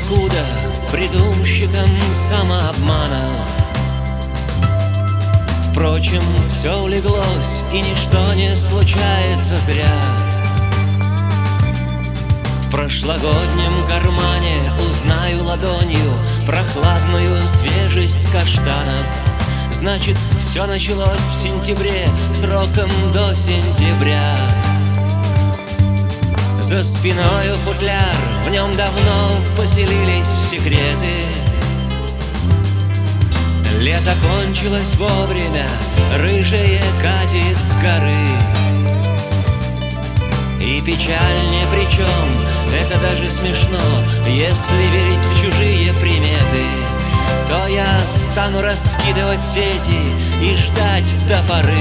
ниоткуда придумщиком самообманов. Впрочем, все улеглось, и ничто не случается зря. В прошлогоднем кармане узнаю ладонью прохладную свежесть каштанов. Значит, все началось в сентябре, сроком до сентября. За спиною футляр, в нем давно поселились секреты. Лето кончилось вовремя, рыжее катит с горы. И печаль ни при чем, это даже смешно. Если верить в чужие приметы, то я стану раскидывать сети и ждать до поры.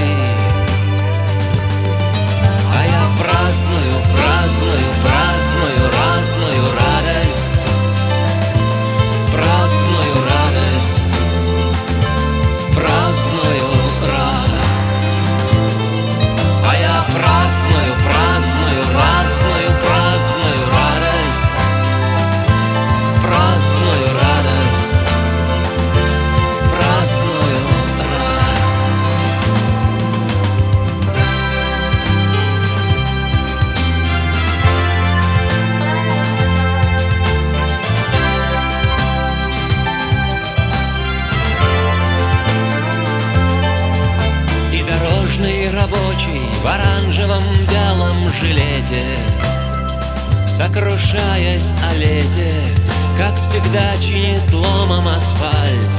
А я праздную, праздную, праздную разную радость. Праздную радость. Праздную А я праздную, праздную, разную, праздную радость. Праздную радость. Праздную И рабочий в оранжевом вялом жилете, сокрушаясь о лете, как всегда чинит ломом асфальт.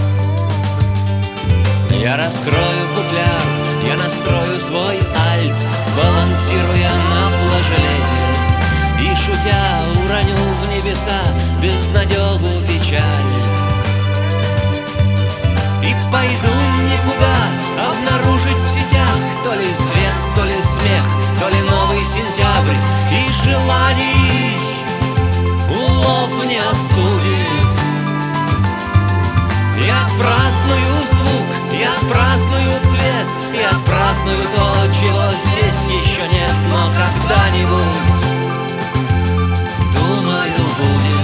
Я раскрою футляр, я настрою свой альт, балансируя на флажолете, и, шутя, уроню в небеса безнадегу печаль. И пойду никуда обнаружить в сетях то ли свет, то ли смех, то ли новый сентябрь. И желаний улов не остудит. Я отпраздную звук, я отпраздную цвет, я отпраздную то, чего здесь еще нет, но когда-нибудь, думаю, будет.